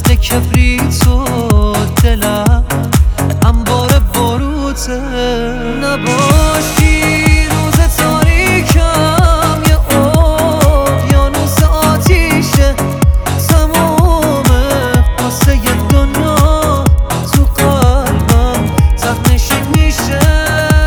مثل کبریت و دلم انبار باروته. نباشی روز تاریکم یه اقیانوس آتیشه، تمام قصه دنیا تو قلبم تقنشین میشه.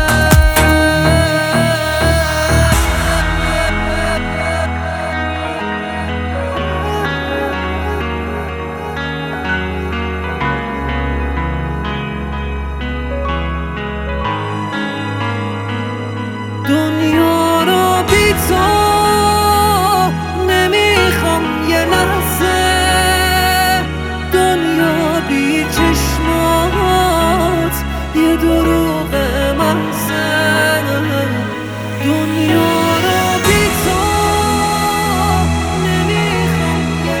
دنیا رو بی تو نمیخوام یه لحظه، دنیا بی چشمات یه دروغ محضه. دنیا رو بی تو نمیخوام یه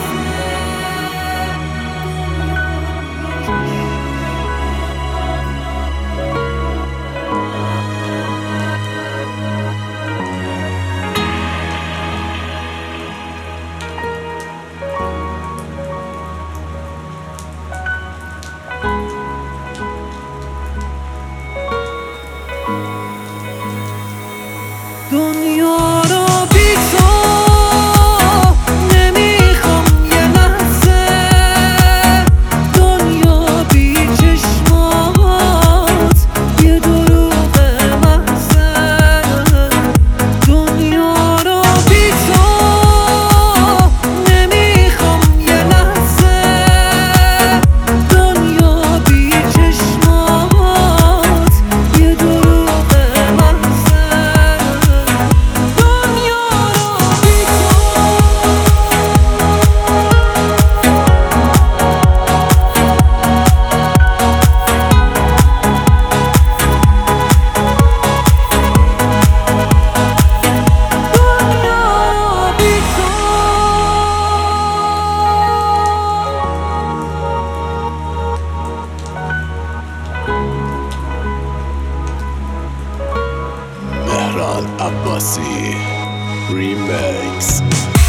دنیا رو بی تو نمیخوام یه لحظه، دنیا بی چشمات یه دروغ محضه. دنیا رو بی تو نمیخوام یه لحظه، دنیا بی چشمات یه دروغ محضه. مهران عباسی ریمیکس.